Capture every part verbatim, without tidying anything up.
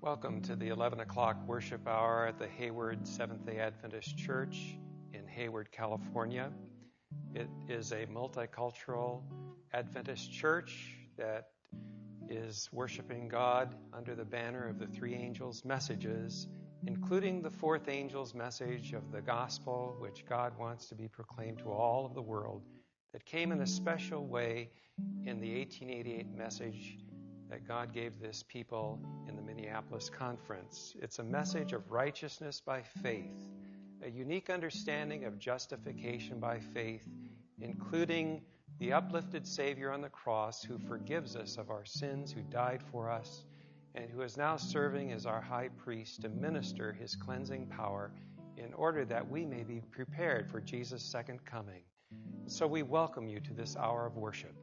Welcome to the eleven o'clock worship hour at the Hayward Seventh-day Adventist Church in Hayward, California. It is a multicultural Adventist church that is worshiping God under the banner of the three angels' messages, including the fourth angel's message of the gospel, which God wants to be proclaimed to all of the world, that came in a special way in the eighteen eighty-eight message that God gave this people in the Minneapolis conference. It's a message of righteousness by faith, a unique understanding of justification by faith, including the uplifted Savior on the cross who forgives us of our sins, who died for us, and who is now serving as our high priest to minister his cleansing power in order that we may be prepared for Jesus' second coming. So we welcome you to this hour of worship.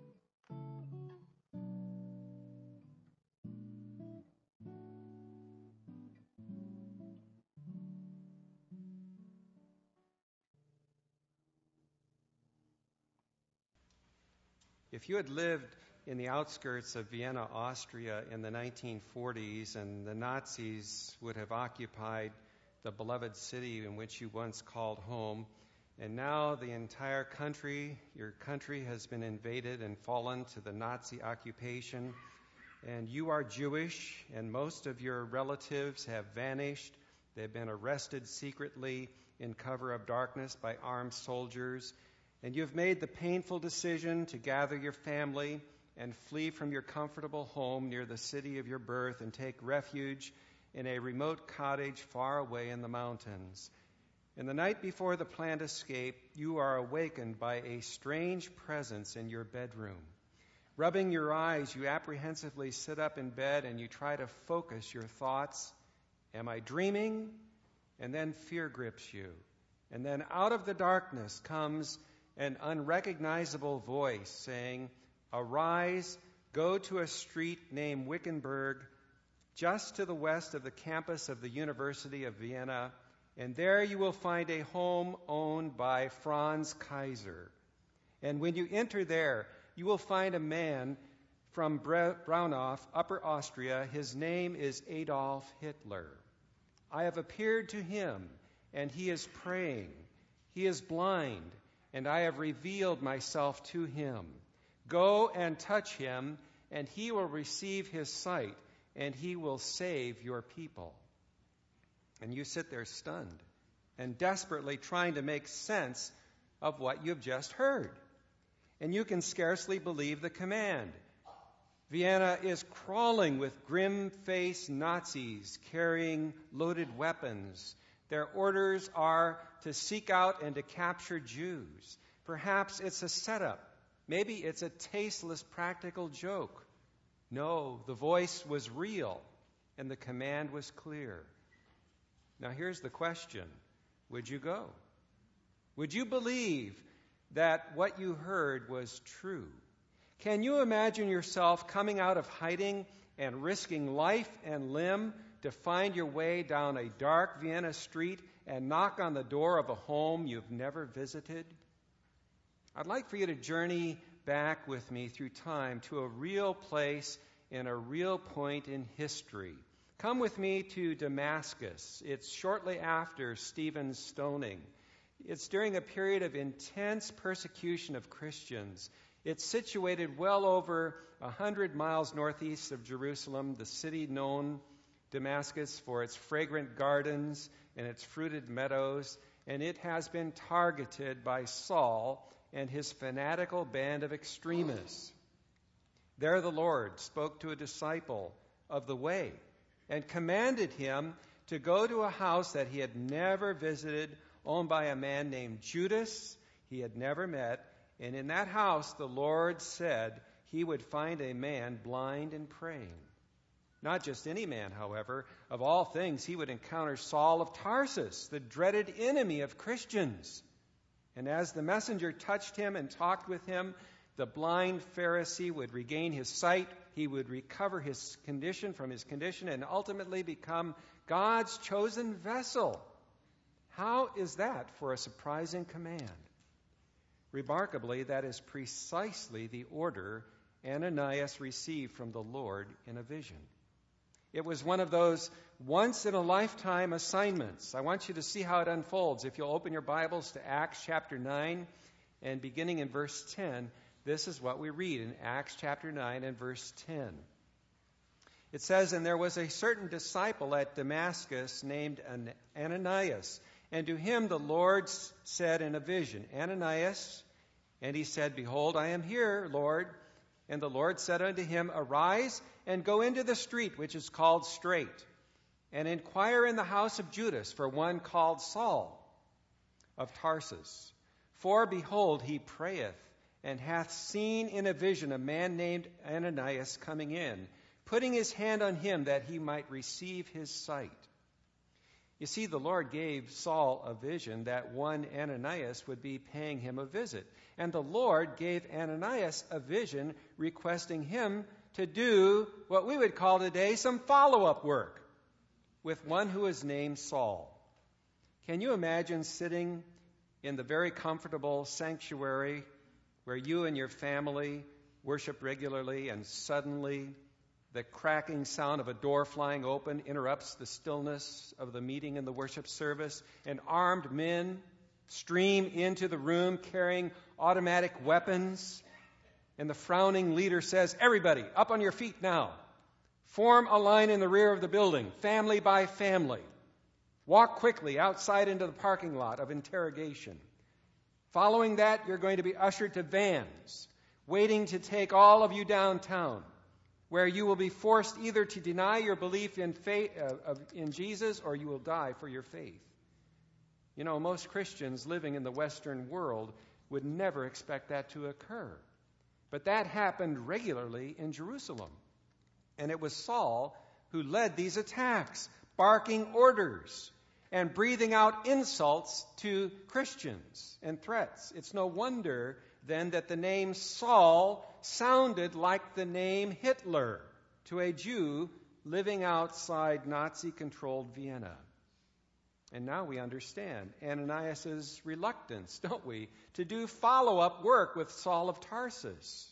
If you had lived in the outskirts of Vienna, Austria in the nineteen forties, and the Nazis would have occupied the beloved city in which you once called home, and now the entire country, your country has been invaded and fallen to the Nazi occupation, and you are Jewish, and most of your relatives have vanished. They've been arrested secretly in cover of darkness by armed soldiers, and you've made the painful decision to gather your family and flee from your comfortable home near the city of your birth and take refuge in a remote cottage far away in the mountains. And the night before the planned escape, you are awakened by a strange presence in your bedroom. Rubbing your eyes, you apprehensively sit up in bed and you try to focus your thoughts. Am I dreaming? And then fear grips you. And then out of the darkness comes an unrecognizable voice saying, "Arise, go to a street named Wickenburg, just to the west of the campus of the University of Vienna, and there you will find a home owned by Franz Kaiser. And when you enter there, you will find a man from Braunau, Upper Austria. His name is Adolf Hitler. I have appeared to him, and he is praying. He is blind, and I have revealed myself to him. Go and touch him, and he will receive his sight, and he will save your people." And you sit there stunned and desperately trying to make sense of what you've just heard. And you can scarcely believe the command. Vienna is crawling with grim-faced Nazis carrying loaded weapons. Their orders are to seek out and to capture Jews. Perhaps it's a setup. Maybe it's a tasteless practical joke. No, the voice was real, and the command was clear. Now here's the question. Would you go? Would you believe that what you heard was true? Can you imagine yourself coming out of hiding and risking life and limb to find your way down a dark Vienna street and knock on the door of a home you've never visited? I'd like for you to journey back with me through time to a real place and a real point in history. Come with me to Damascus. It's shortly after Stephen's stoning. It's during a period of intense persecution of Christians. It's situated well over a hundred miles northeast of Jerusalem, the city known, Damascus, for its fragrant gardens and its fruited meadows, and it has been targeted by Saul and his fanatical band of extremists. There the Lord spoke to a disciple of the way and commanded him to go to a house that he had never visited, owned by a man named Judas he had never met, and in that house the Lord said he would find a man blind and praying. Not just any man, however. Of all things, he would encounter Saul of Tarsus, the dreaded enemy of Christians. And as the messenger touched him and talked with him, the blind Pharisee would regain his sight, he would recover his condition from his condition, and ultimately become God's chosen vessel. How is that for a surprising command? Remarkably, that is precisely the order Ananias received from the Lord in a vision. It was one of those once-in-a-lifetime assignments. I want you to see how it unfolds. If you'll open your Bibles to Acts chapter nine, and beginning in verse ten, this is what we read in Acts chapter nine and verse ten. It says, "And there was a certain disciple at Damascus named Ananias, and to him the Lord said in a vision, 'Ananias,' and he said, 'Behold, I am here, Lord.' And the Lord said unto him, 'Arise, and go into the street which is called Straight, and inquire in the house of Judas for one called Saul of Tarsus. For, behold, he prayeth, and hath seen in a vision a man named Ananias coming in, putting his hand on him that he might receive his sight.'" You see, the Lord gave Saul a vision that one Ananias would be paying him a visit. And the Lord gave Ananias a vision requesting him to do what we would call today some follow-up work with one who is named Saul. Can you imagine sitting in the very comfortable sanctuary where you and your family worship regularly, and suddenly the cracking sound of a door flying open interrupts the stillness of the meeting in the worship service, and armed men stream into the room carrying automatic weapons, and the frowning leader says, "Everybody, up on your feet now. Form a line in the rear of the building, family by family. Walk quickly outside into the parking lot of interrogation. Following that, you're going to be ushered to vans, waiting to take all of you downtown, where you will be forced either to deny your belief in faith, uh, in Jesus, or you will die for your faith." You know, most Christians living in the Western world would never expect that to occur. But that happened regularly in Jerusalem. And it was Saul who led these attacks, barking orders and breathing out insults to Christians and threats. It's no wonder then that the name Saul sounded like the name Hitler to a Jew living outside Nazi-controlled Vienna. And now we understand Ananias' reluctance, don't we, to do follow-up work with Saul of Tarsus.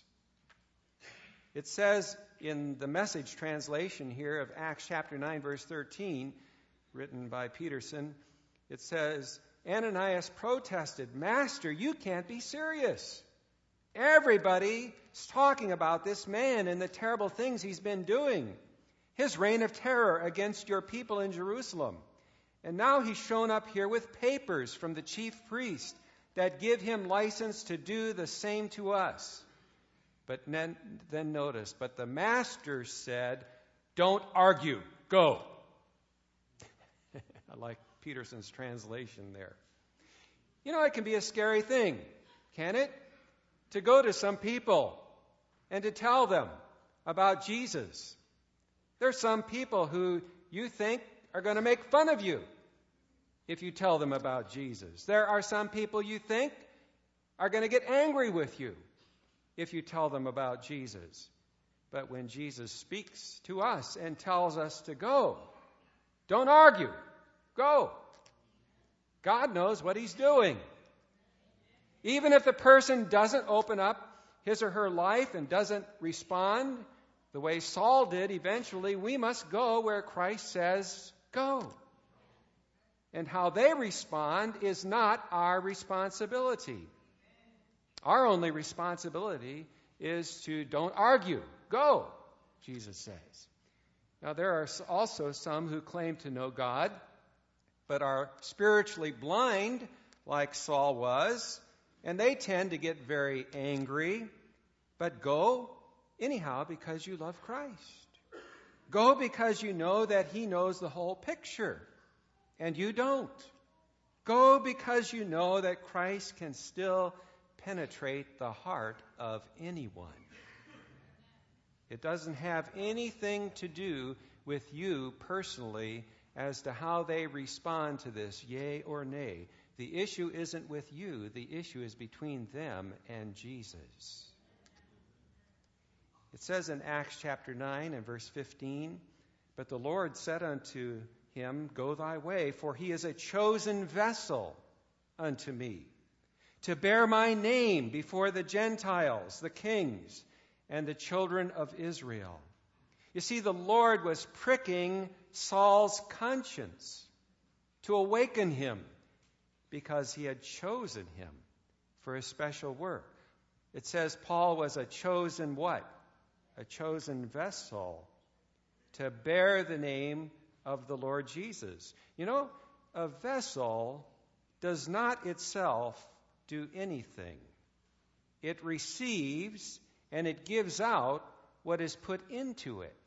It says in the Message translation here of Acts chapter nine, verse thirteen, written by Peterson, it says, Ananias protested, "Master, you can't be serious. Everybody's talking about this man and the terrible things he's been doing, his reign of terror against your people in Jerusalem. And now he's shown up here with papers from the chief priest that give him license to do the same to us." But then, then notice, but the master said, "Don't argue, go." I like Peterson's translation there. You know, it can be a scary thing, can it? To go to some people and to tell them about Jesus. There's some people who you think are going to make fun of you if you tell them about Jesus. There are some people you think are going to get angry with you if you tell them about Jesus. But when Jesus speaks to us and tells us to go, don't argue, go. God knows what he's doing. Even if the person doesn't open up his or her life and doesn't respond the way Saul did eventually, we must go where Christ says go. And how they respond is not our responsibility. Our only responsibility is to don't argue, go, Jesus says. Now, there are also some who claim to know God, but are spiritually blind, like Saul was, and they tend to get very angry. But go anyhow because you love Christ. Go because you know that he knows the whole picture, and you don't. Go because you know that Christ can still penetrate the heart of anyone. It doesn't have anything to do with you personally as to how they respond to this, yea or nay. The issue isn't with you. The issue is between them and Jesus. It says in Acts chapter nine and verse fifteen, "But the Lord said unto him, Go thy way, for he is a chosen vessel unto me, to bear my name before the Gentiles, the kings, and the children of Israel. You see, the Lord was pricking Saul's conscience to awaken him because he had chosen him for a special work. It says Paul was a chosen what? A chosen vessel to bear the name of the Lord Jesus. You know, a vessel does not itself do anything. It receives and it gives out what is put into it.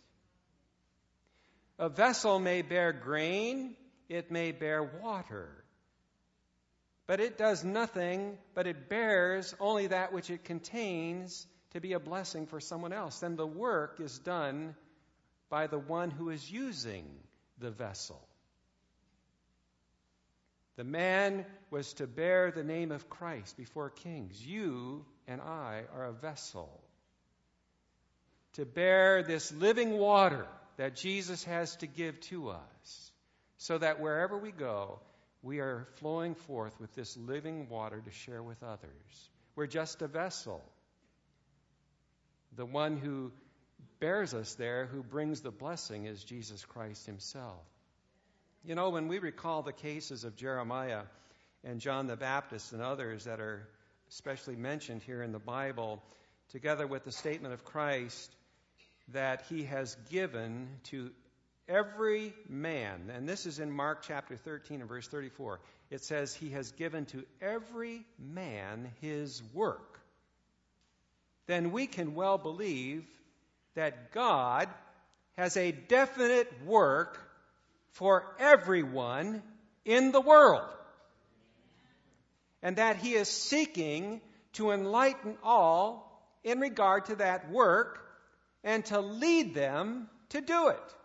A vessel may bear grain, it may bear water, but it does nothing, but it bears only that which it contains to be a blessing for someone else. Then the work is done by the one who is using the vessel. The man was to bear the name of Christ before kings. You and I are a vessel to bear this living water that Jesus has to give to us, so that wherever we go, we are flowing forth with this living water to share with others. We're just a vessel. The one who bears us there, who brings the blessing, is Jesus Christ himself. You know, when we recall the cases of Jeremiah and John the Baptist and others that are especially mentioned here in the Bible, together with the statement of Christ that he has given to every man, and this is in Mark chapter thirteen and verse thirty-four, it says he has given to every man his work, then we can well believe that God has a definite work for everyone in the world, and that he is seeking to enlighten all in regard to that work and to lead them to do it.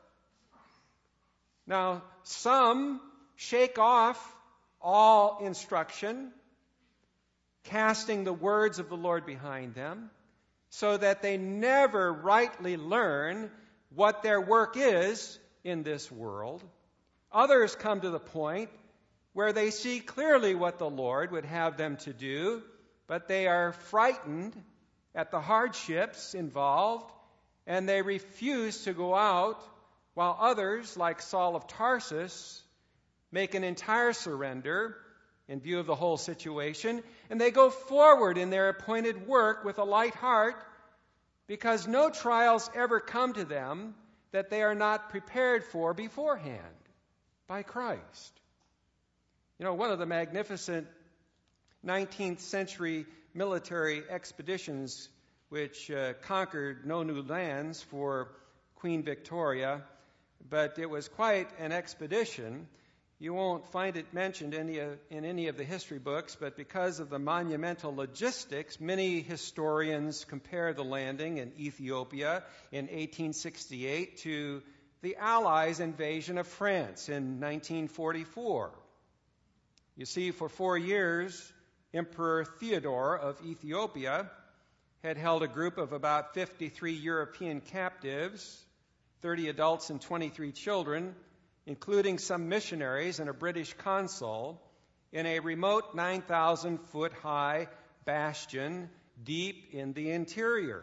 Now, some shake off all instruction, casting the words of the Lord behind them, so that they never rightly learn what their work is in this world. Others come to the point where they see clearly what the Lord would have them to do, but they are frightened at the hardships involved, and they refuse to go out, while others, like Saul of Tarsus, make an entire surrender in view of the whole situation, and they go forward in their appointed work with a light heart, because no trials ever come to them that they are not prepared for beforehand by Christ. You know, one of the magnificent nineteenth century military expeditions which uh, conquered no new lands for Queen Victoria, but it was quite an expedition. You won't find it mentioned in any, of, in any of the history books, but because of the monumental logistics, many historians compare the landing in Ethiopia in eighteen sixty-eight to the Allies' invasion of France in nineteen forty-four. You see, for four years, Emperor Theodore of Ethiopia had held a group of about fifty-three European captives, thirty adults and twenty-three children, including some missionaries and a British consul, in a remote nine thousand foot high bastion deep in the interior.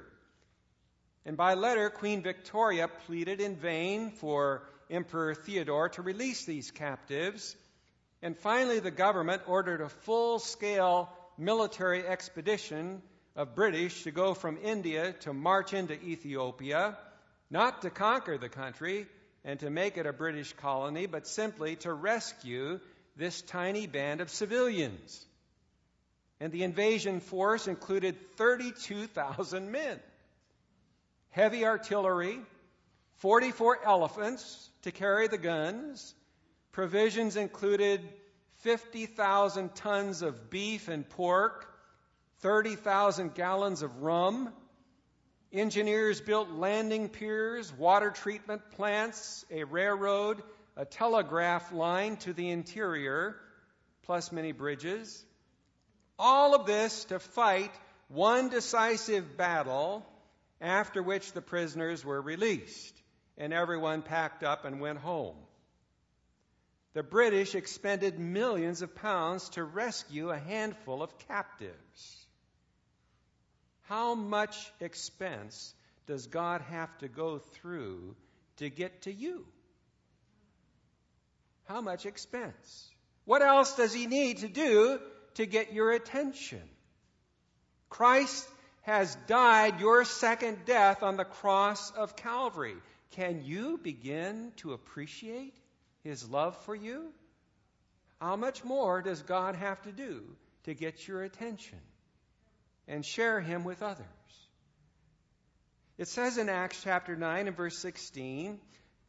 And by letter, Queen Victoria pleaded in vain for Emperor Theodore to release these captives, and finally the government ordered a full-scale military expedition of British to go from India to march into Ethiopia, not to conquer the country and to make it a British colony, but simply to rescue this tiny band of civilians. And the invasion force included thirty-two thousand men, heavy artillery, forty-four elephants to carry the guns. Provisions included fifty thousand tons of beef and pork, thirty thousand gallons of rum. Engineers built landing piers, water treatment plants, a railroad, a telegraph line to the interior, plus many bridges. All of this to fight one decisive battle, after which the prisoners were released, and everyone packed up and went home. The British expended millions of pounds to rescue a handful of captives. How much expense does God have to go through to get to you? How much expense? What else does he need to do to get your attention? Christ has died your second death on the cross of Calvary. Can you begin to appreciate his love for you? How much more does God have to do to get your attention and share him with others? It says in Acts chapter nine and verse sixteen,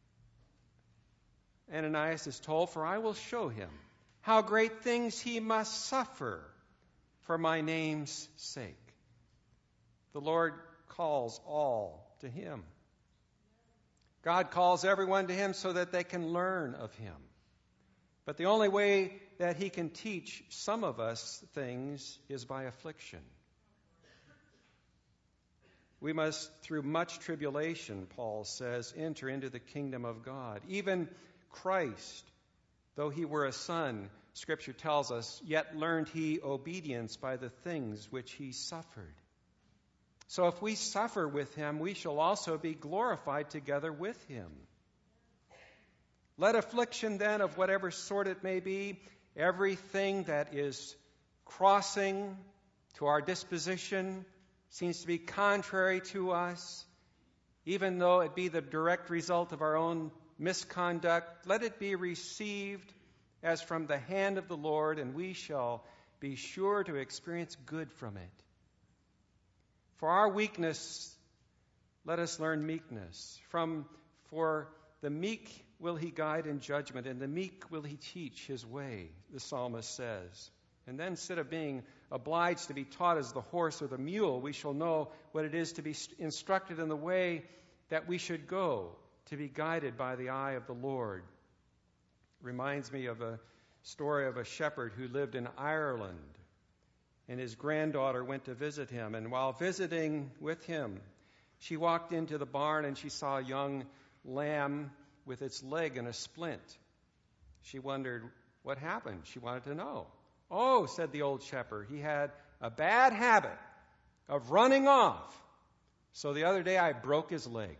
Ananias is told, "For I will show him how great things he must suffer for my name's sake." The Lord calls all to him. God calls everyone to him so that they can learn of him. But the only way that he can teach some of us things is by affliction. We must, through much tribulation, Paul says, enter into the kingdom of God. Even Christ, though he were a son, Scripture tells us, yet learned he obedience by the things which he suffered. So if we suffer with him, we shall also be glorified together with him. Let affliction then, of whatever sort it may be, everything that is crossing to our disposition, seems to be contrary to us, even though it be the direct result of our own misconduct, let it be received as from the hand of the Lord, and we shall be sure to experience good from it. For our weakness, let us learn meekness. From for the meek will he guide in judgment, and the meek will he teach his way, the psalmist says. And then instead of being obliged to be taught as the horse or the mule, we shall know what it is to be instructed in the way that we should go, to be guided by the eye of the Lord. Reminds me of a story of a shepherd who lived in Ireland, and his granddaughter went to visit him. And while visiting with him, she walked into the barn and she saw a young lamb with its leg in a splint. She wondered what happened. She wanted to know. "Oh," said the old shepherd, "he had a bad habit of running off. So the other day I broke his leg."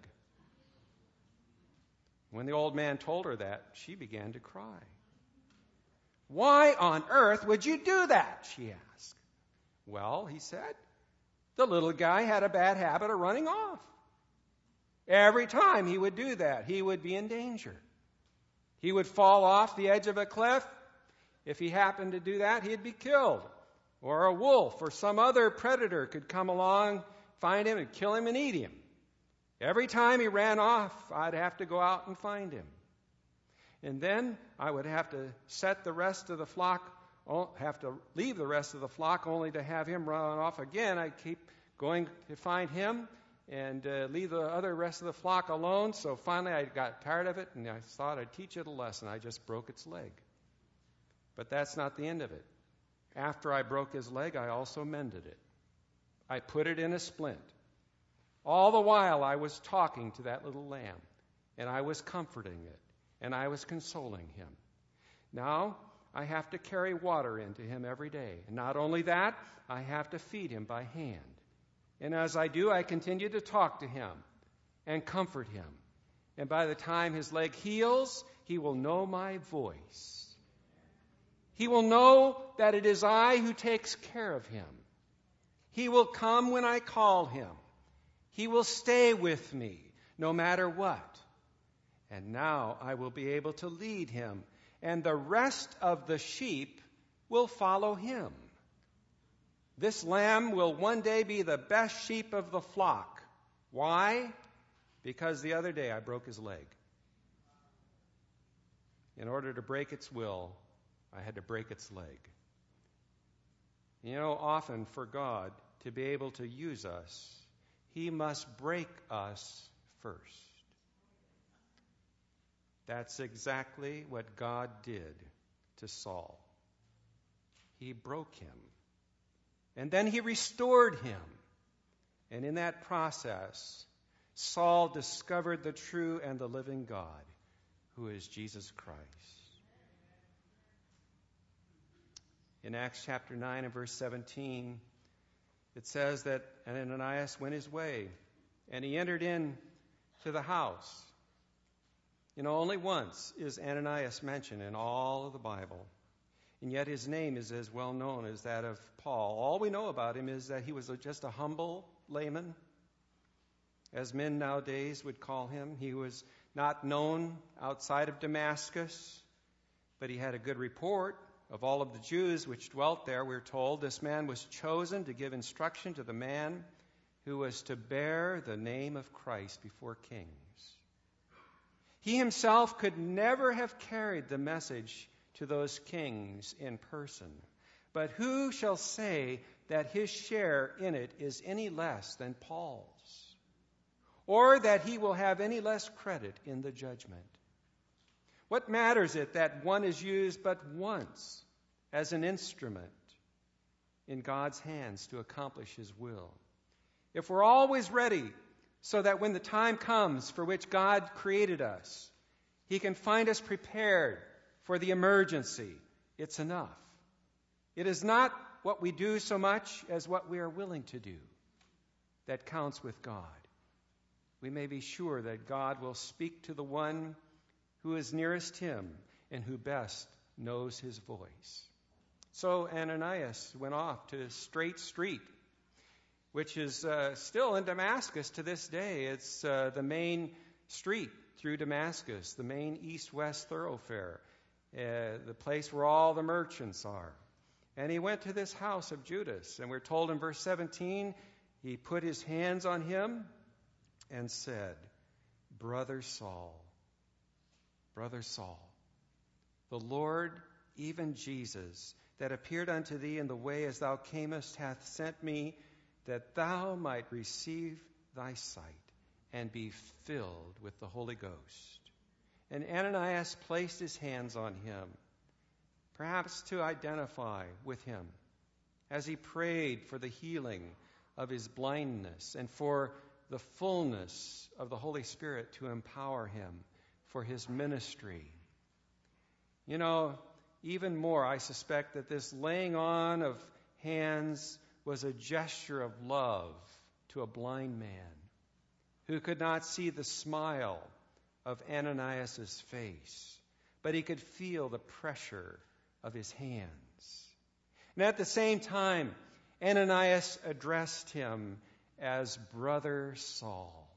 When the old man told her that, she began to cry. "Why on earth would you do that?" she asked. "Well," he said, "the little guy had a bad habit of running off. Every time he would do that, he would be in danger. He would fall off the edge of a cliff. If he happened to do that, he'd be killed. Or a wolf or some other predator could come along, find him, and kill him and eat him. Every time he ran off, I'd have to go out and find him. And then I would have to set the rest of the flock, have to leave the rest of the flock only to have him run off again. I'd keep going to find him and uh, leave the other rest of the flock alone. So finally I got tired of it, and I thought I'd teach it a lesson. I just broke its leg. But that's not the end of it. After I broke his leg, I also mended it. I put it in a splint. All the while I was talking to that little lamb, and I was comforting it, and I was consoling him. Now I have to carry water into him every day. And not only that, I have to feed him by hand. And as I do, I continue to talk to him and comfort him. And by the time his leg heals, he will know my voice. He will know that it is I who takes care of him. He will come when I call him. He will stay with me no matter what. And now I will be able to lead him, and the rest of the sheep will follow him. This lamb will one day be the best sheep of the flock. Why? Because the other day I broke his leg. In order to break its will, I had to break its leg. You know, often for God to be able to use us, he must break us first. That's exactly what God did to Saul. He broke him. And then he restored him. And in that process, Saul discovered the true and the living God, who is Jesus Christ. In Acts chapter nine and verse seventeen, it says that Ananias went his way, and he entered in to the house. You know, only once is Ananias mentioned in all of the Bible, and yet his name is as well known as that of Paul. All we know about him is that he was just a humble layman, as men nowadays would call him. He was not known outside of Damascus, but he had a good report of all of the Jews which dwelt there. We're told this man was chosen to give instruction to the man who was to bear the name of Christ before kings. He himself could never have carried the message to those kings in person. But who shall say that his share in it is any less than Paul's, or that he will have any less credit in the judgment? What matters it that one is used but once as an instrument in God's hands to accomplish his will? If we're always ready so that when the time comes for which God created us, he can find us prepared for the emergency, it's enough. It is not what we do so much as what we are willing to do that counts with God. We may be sure that God will speak to the one who is nearest him and who best knows his voice. So Ananias went off to Straight Street, which is uh, still in Damascus to this day. It's uh, the main street through Damascus, the main east-west thoroughfare, uh, the place where all the merchants are. And he went to this house of Judas, and we're told in verse seventeen, he put his hands on him and said, "Brother Saul, Brother Saul, the Lord, even Jesus, that appeared unto thee in the way as thou camest, hath sent me, that thou might receive thy sight and be filled with the Holy Ghost." And Ananias placed his hands on him, perhaps to identify with him, as he prayed for the healing of his blindness and for the fullness of the Holy Spirit to empower him for his ministry. You know, even more, I suspect that this laying on of hands was a gesture of love to a blind man who could not see the smile of Ananias' face, but he could feel the pressure of his hands. And at the same time, Ananias addressed him as Brother Saul,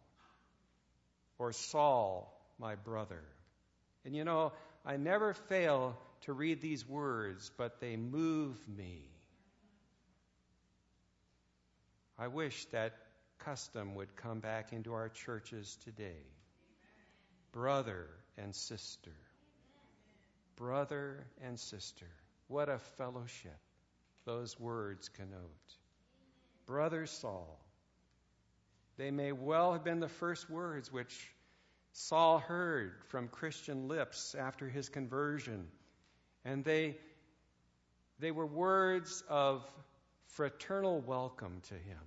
or Saul, my brother. And you know, I never fail to read these words, but they move me. I wish that custom would come back into our churches today. Brother and sister. Brother and sister. What a fellowship those words connote. Brother Saul. They may well have been the first words which Saul heard from Christian lips after his conversion. And they, they were words of fraternal welcome to him.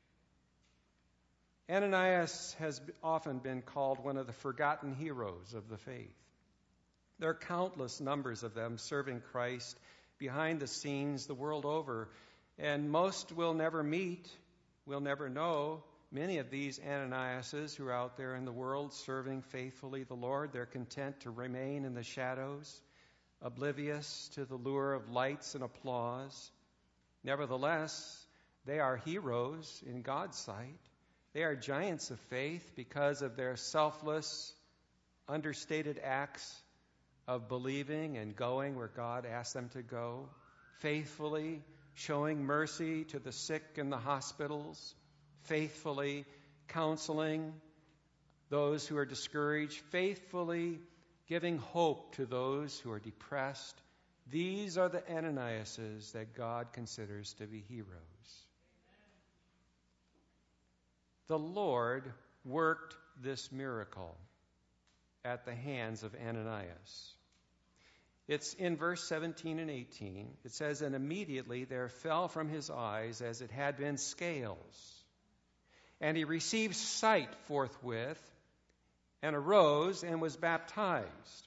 Ananias has often been called one of the forgotten heroes of the faith. There are countless numbers of them serving Christ behind the scenes the world over, and most will never meet, will never know many of these Ananiases who are out there in the world serving faithfully the Lord. They're content to remain in the shadows, oblivious to the lure of lights and applause. Nevertheless, they are heroes in God's sight. They are giants of faith because of their selfless, understated acts of believing and going where God asked them to go, faithfully showing mercy to the sick in the hospitals, faithfully counseling those who are discouraged, faithfully giving hope to those who are depressed. These are the Ananiases that God considers to be heroes. The Lord worked this miracle at the hands of Ananias. It's in verse seventeen and eighteen. It says, "And immediately there fell from his eyes as it had been scales. And he received sight forthwith, and arose and was baptized."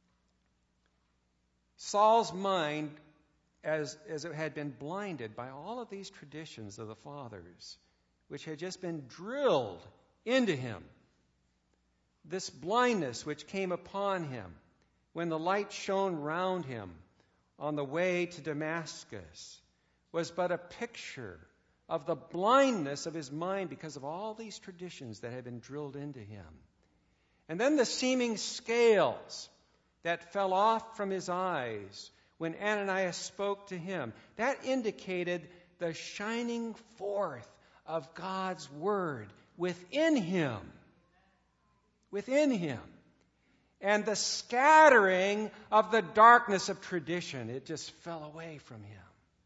Saul's mind, as, as it had been blinded by all of these traditions of the fathers, which had just been drilled into him. This blindness which came upon him when the light shone round him on the way to Damascus was but a picture of the blindness of his mind because of all these traditions that had been drilled into him. And then the seeming scales that fell off from his eyes when Ananias spoke to him, that indicated the shining forth of God's word within him. Within him. And the scattering of the darkness of tradition, it just fell away from him.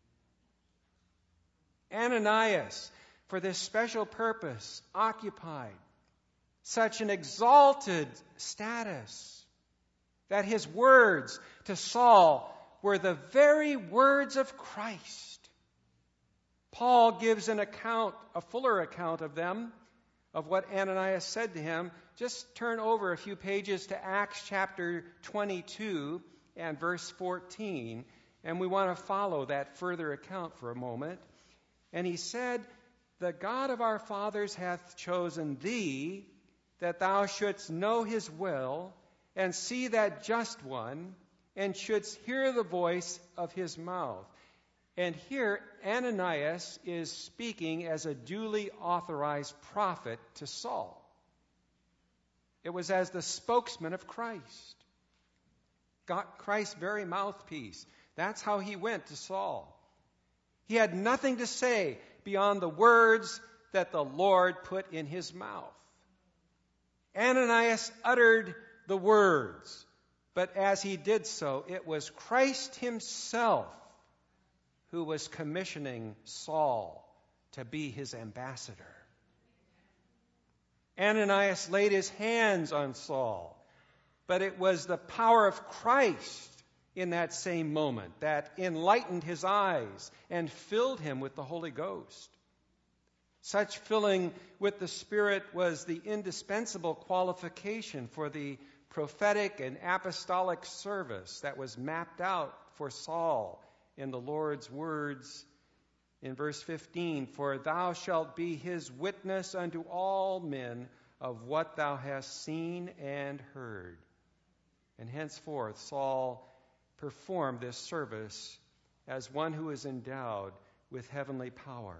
Ananias, for this special purpose, occupied such an exalted status that his words to Saul were the very words of Christ. Paul gives an account, a fuller account of them, of what Ananias said to him. Just turn over a few pages to Acts chapter twenty-two and verse fourteen, and we want to follow that further account for a moment. And he said, "The God of our fathers hath chosen thee, that thou shouldst know his will, and see that just one, and shouldst hear the voice of his mouth." And here Ananias is speaking as a duly authorized prophet to Saul. It was as the spokesman of Christ. God, Christ's very mouthpiece. That's how he went to Saul. He had nothing to say beyond the words that the Lord put in his mouth. Ananias uttered the words, but as he did so, it was Christ himself who was commissioning Saul to be his ambassador. Ananias laid his hands on Saul, but it was the power of Christ in that same moment that enlightened his eyes and filled him with the Holy Ghost. Such filling with the Spirit was the indispensable qualification for the prophetic and apostolic service that was mapped out for Saul in the Lord's words in verse fifteen, "For thou shalt be his witness unto all men of what thou hast seen and heard." And henceforth Saul performed this service as one who is endowed with heavenly power.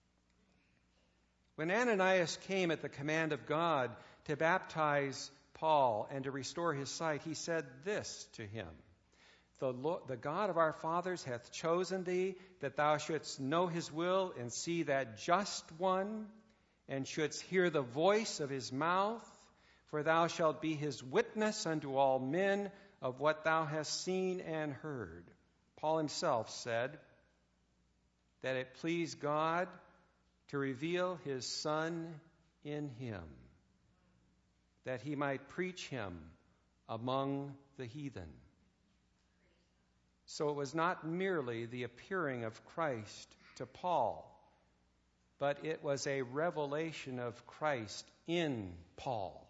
When Ananias came at the command of God to baptize Paul and to restore his sight, he said this to him, The, Lord, the God of our fathers hath chosen thee, that thou shouldst know his will and see that just one, and shouldst hear the voice of his mouth, for thou shalt be his witness unto all men of what thou hast seen and heard. Paul himself said that it pleased God to reveal his Son in him, that he might preach him among the heathen. So it was not merely the appearing of Christ to Paul, but it was a revelation of Christ in Paul.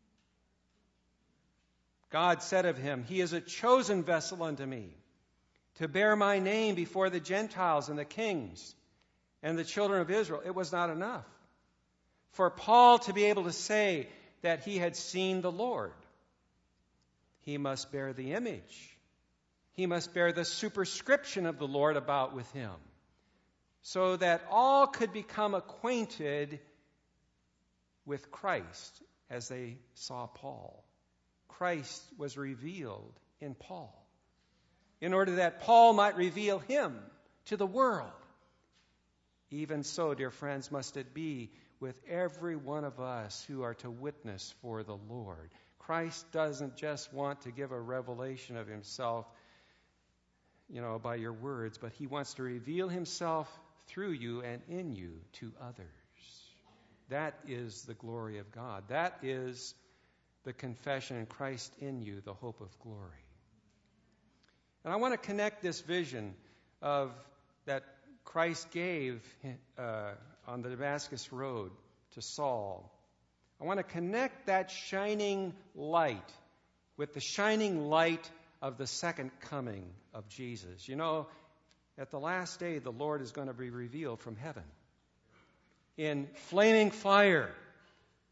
God said of him, "He is a chosen vessel unto me, to bear my name before the Gentiles and the kings and the children of Israel." It was not enough for Paul to be able to say that he had seen the Lord. He must bear the image. He must bear the superscription of the Lord about with him, so that all could become acquainted with Christ as they saw Paul. Christ was revealed in Paul, in order that Paul might reveal him to the world. Even so, dear friends, must it be with every one of us who are to witness for the Lord. Christ doesn't just want to give a revelation of himself, you know, by your words, but he wants to reveal himself through you and in you to others. That is the glory of God. That is the confession in Christ in you, the hope of glory. And I want to connect this vision of that Christ gave uh, on the Damascus road to Saul. I want to connect that shining light with the shining light of the second coming of Jesus. You know, at the last day, the Lord is going to be revealed from heaven in flaming fire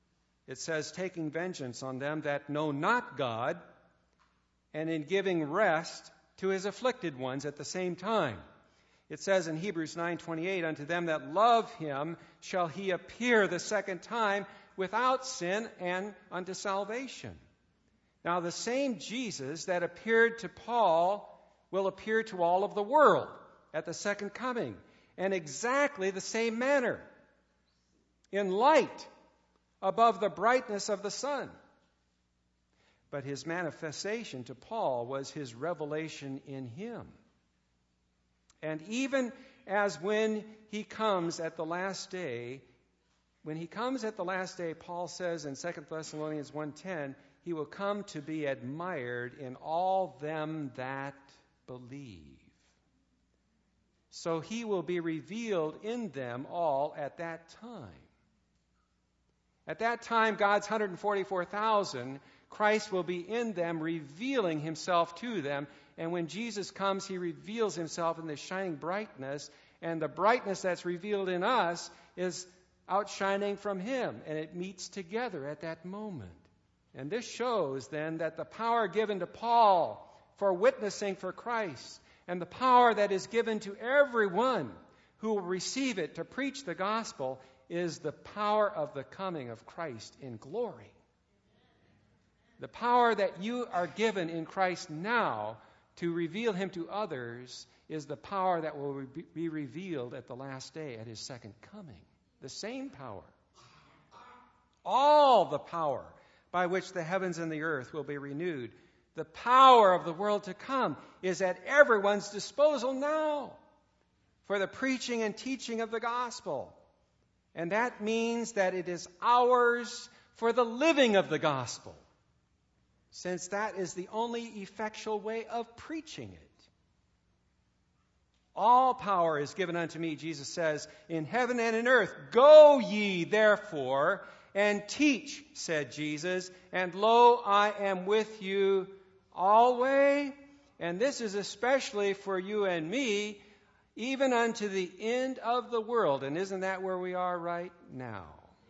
It says, taking vengeance on them that know not God, and in giving rest to his afflicted ones at the same time. It says in Hebrews nine twenty-eight, unto them that love him shall he appear the second time without sin and unto salvation. Now the same Jesus that appeared to Paul will appear to all of the world at the second coming, in exactly the same manner, in light above the brightness of the sun. But his manifestation to Paul was his revelation in him. And even as when he comes at the last day, when he comes at the last day, Paul says in Second Thessalonians one ten, he will come to be admired in all them that believe. So he will be revealed in them all at that time. At that time, God's one hundred forty-four thousand, Christ will be in them, revealing himself to them. And when Jesus comes, he reveals himself in this shining brightness. And the brightness that's revealed in us is outshining from him. And it meets together at that moment. And this shows then that the power given to Paul for witnessing for Christ, and the power that is given to everyone who will receive it to preach the gospel, is the power of the coming of Christ in glory. The power that you are given in Christ now to reveal him to others is the power that will be revealed at the last day at his second coming. The same power. All the power by which the heavens and the earth will be renewed. The power of the world to come is at everyone's disposal now for the preaching and teaching of the gospel. And that means that it is ours for the living of the gospel, since that is the only effectual way of preaching it. All power is given unto me, Jesus says, in heaven and in earth. Go ye, therefore, and teach, said Jesus, and lo, I am with you always. And this is especially for you and me, even unto the end of the world. And isn't that where we are right now?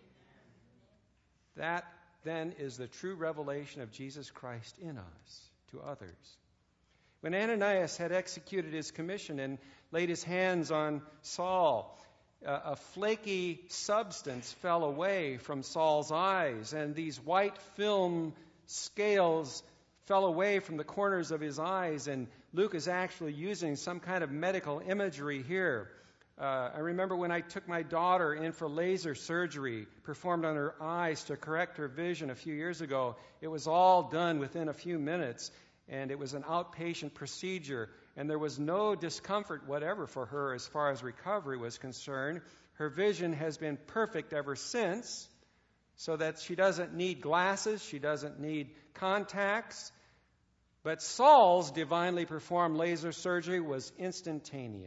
That then is the true revelation of Jesus Christ in us to others. When Ananias had executed his commission and laid his hands on Saul, a flaky substance fell away from Saul's eyes, and these white film scales fell away from the corners of his eyes, and Luke is actually using some kind of medical imagery here. Uh, I remember when I took my daughter in for laser surgery performed on her eyes to correct her vision a few years ago. It was all done within a few minutes, and it was an outpatient procedure, and there was no discomfort whatever for her as far as recovery was concerned. Her vision has been perfect ever since, so that she doesn't need glasses, she doesn't need contacts. But Saul's divinely performed laser surgery was instantaneous.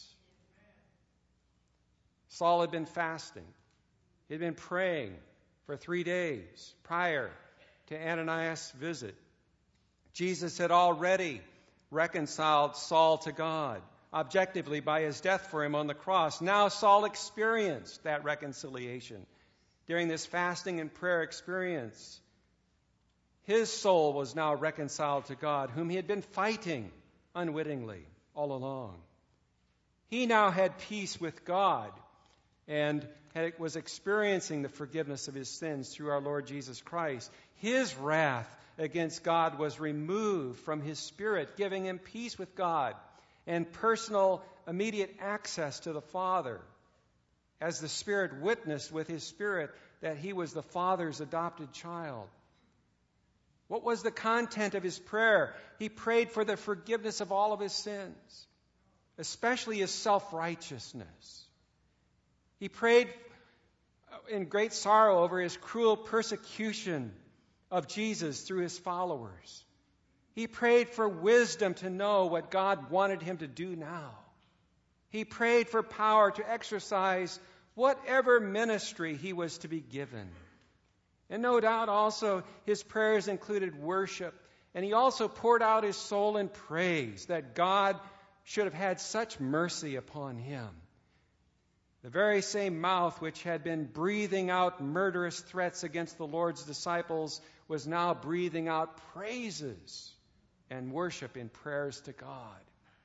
Saul had been fasting. He had been praying for three days prior to Ananias' visit. Jesus had already reconciled Saul to God, objectively by his death for him on the cross. Now Saul experienced that reconciliation during this fasting and prayer experience. His soul was now reconciled to God, whom he had been fighting unwittingly all along. He now had peace with God and had, was experiencing the forgiveness of his sins through our Lord Jesus Christ. His wrath against God was removed from his spirit, giving him peace with God and personal, immediate access to the Father, as the Spirit witnessed with his spirit that he was the Father's adopted child. What was the content of his prayer? He prayed for the forgiveness of all of his sins, especially his self-righteousness. He prayed in great sorrow over his cruel persecution of Jesus through his followers. He prayed for wisdom to know what God wanted him to do now. He prayed for power to exercise whatever ministry he was to be given. And no doubt also his prayers included worship. And he also poured out his soul in praise that God should have had such mercy upon him, The very same mouth which had been breathing out murderous threats against the Lord's disciples was now breathing out praises and worship in prayers to God.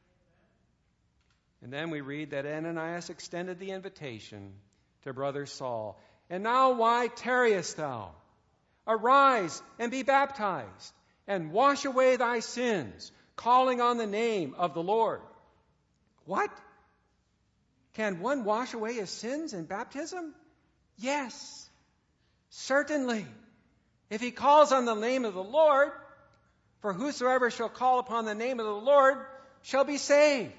And then we read that Ananias extended the invitation to brother Saul. And now why tarriest thou? Arise and be baptized, and wash away thy sins, calling on the name of the Lord. What? Can one wash away his sins in baptism? Yes, certainly. If he calls on the name of the Lord, for whosoever shall call upon the name of the Lord shall be saved.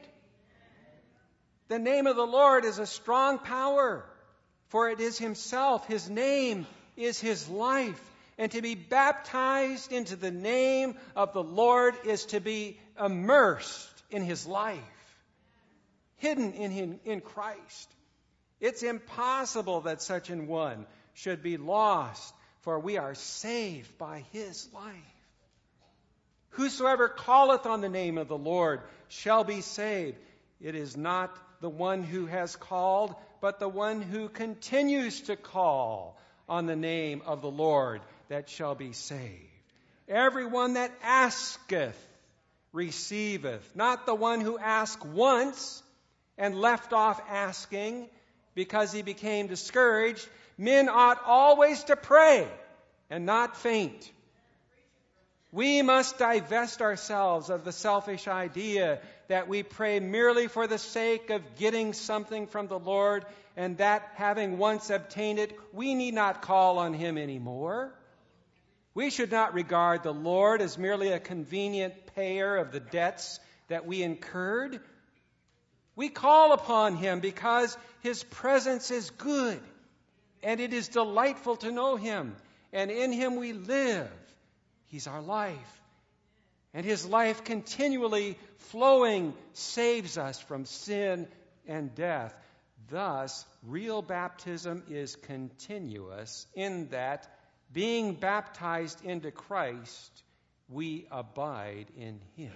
The name of the Lord is a strong power, for it is himself. His name is his life. And to be baptized into the name of the Lord is to be immersed in his life, hidden in him, in Christ. It's impossible that such an one should be lost, for we are saved by his life. Whosoever calleth on the name of the Lord shall be saved. It is not the one who has called, but the one who continues to call on the name of the Lord that shall be saved. Everyone that asketh receiveth, not the one who asked once and left off asking because he became discouraged. Men ought always to pray and not faint. We must divest ourselves of the selfish idea that we pray merely for the sake of getting something from the Lord, and that having once obtained it, we need not call on him anymore. We should not regard the Lord as merely a convenient payer of the debts that we incurred. We call upon him because his presence is good, and it is delightful to know him, and in him we live. He's our life. And his life continually flowing saves us from sin and death. Thus, real baptism is continuous in that, being baptized into Christ, we abide in him.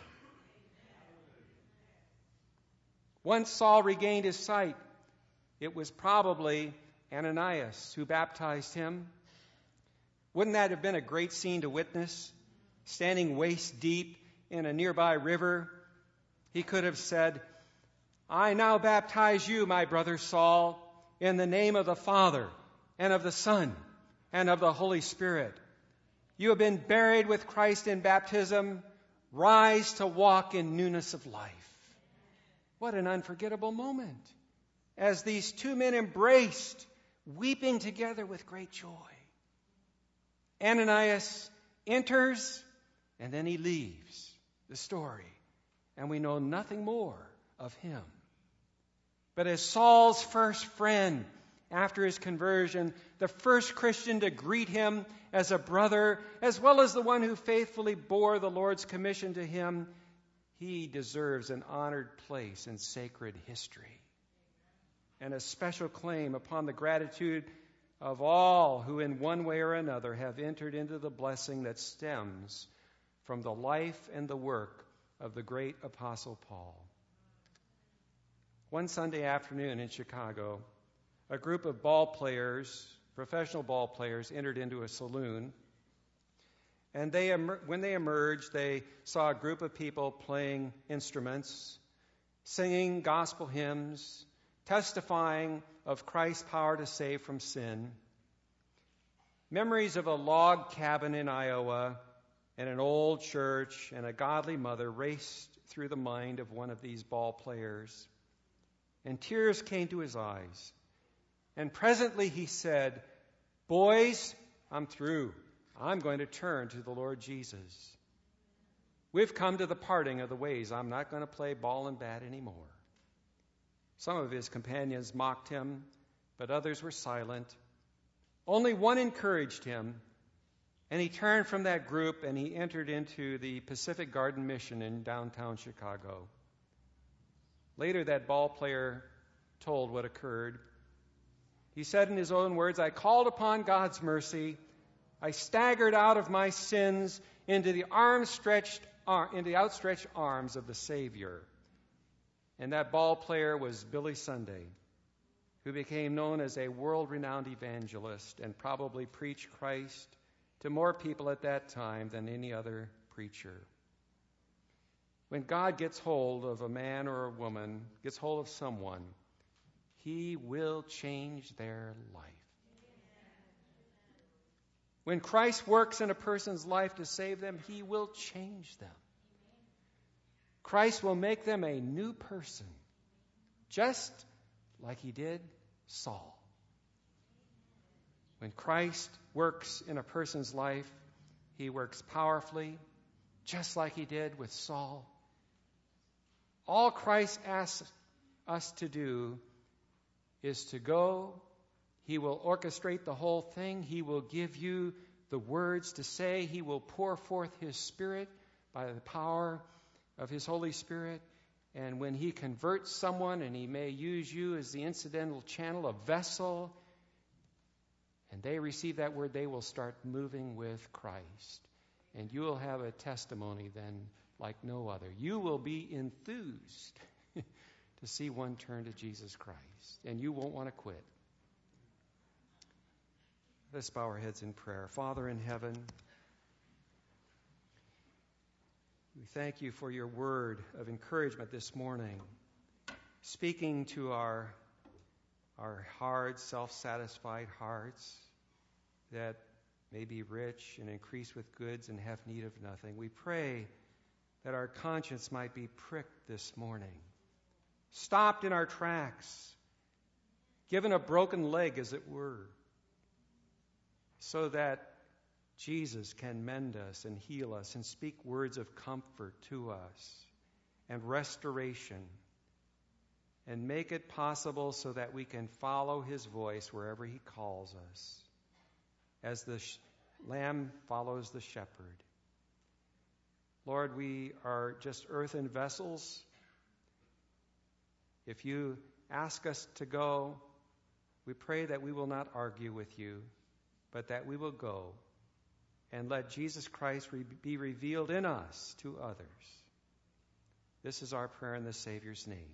Once Saul regained his sight, it was probably Ananias who baptized him. Wouldn't that have been a great scene to witness? Standing waist deep in a nearby river, he could have said, I now baptize you, my brother Saul, in the name of the Father and of the Son and of the Holy Spirit. You have been buried with Christ in baptism. Rise to walk in newness of life. What an unforgettable moment as these two men embraced, weeping together with great joy. Ananias enters, and then he leaves the story, and we know nothing more of him. But as Saul's first friend after his conversion, the first Christian to greet him as a brother, as well as the one who faithfully bore the Lord's commission to him, he deserves an honored place in sacred history and a special claim upon the gratitude of all who in one way or another have entered into the blessing that stems from the life and the work of the great Apostle Paul. One Sunday afternoon in Chicago, a group of ball players, professional ball players, entered into a saloon. And they, when they emerged, they saw a group of people playing instruments, singing gospel hymns, testifying of Christ's power to save from sin. Memories of a log cabin in Iowa and an old church and a godly mother raced through the mind of one of these ball players. And tears came to his eyes. And presently he said, Boys, I'm through. I'm going to turn to the Lord Jesus. We've come to the parting of the ways. I'm not going to play ball and bat anymore. Some of his companions mocked him, but others were silent. Only one encouraged him, and he turned from that group and he entered into the Pacific Garden Mission in downtown Chicago. Later, that ball player told what occurred. He said in his own words, I called upon God's mercy. I staggered out of my sins into the arms stretched, into the outstretched arms of the Savior. And that ball player was Billy Sunday, who became known as a world-renowned evangelist and probably preached Christ to more people at that time than any other preacher. When God gets hold of a man or a woman, gets hold of someone, he will change their life. When Christ works in a person's life to save them, he will change them. Christ will make them a new person, just like he did Saul. When Christ works in a person's life, he works powerfully, just like he did with Saul. All Christ asks us to do is to go. He will orchestrate the whole thing. He will give you the words to say. He will pour forth his Spirit by the power of his Holy Spirit. And when he converts someone, and he may use you as the incidental channel, a vessel, and they receive that word, they will start moving with Christ. And you will have a testimony then like no other. You will be enthused to see one turn to Jesus Christ, and you won't want to quit. Let's bow our heads in prayer. Father in heaven, we thank you for your word of encouragement this morning, speaking to our, our hard, self-satisfied hearts that may be rich and increase with goods and have need of nothing. We pray that our conscience might be pricked this morning, stopped in our tracks, given a broken leg, as it were, so that Jesus can mend us and heal us and speak words of comfort to us and restoration and make it possible so that we can follow his voice wherever he calls us, as the sh- lamb follows the shepherd. Lord, we are just earthen vessels. If you ask us to go, we pray that we will not argue with you, but that we will go and let Jesus Christ re- be revealed in us to others. This is our prayer in the Savior's name.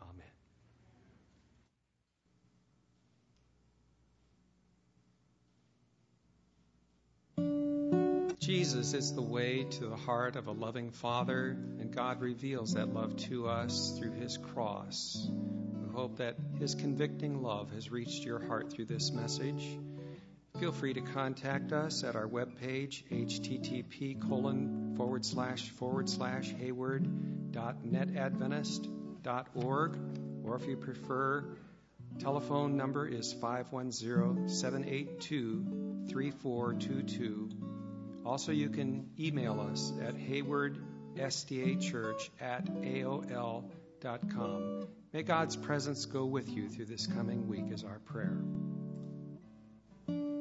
Amen. Jesus is the way to the heart of a loving Father, and God reveals that love to us through his cross. We hope that his convicting love has reached your heart through this message. Feel free to contact us at our webpage, http colon forward slash forward slash hayward dot netadventist dot org, or if you prefer, telephone number is five one zero, seven eight two, three four two two. Also, you can email us at haywardsdachurch at A O L dot com. May God's presence go with you through this coming week is our prayer.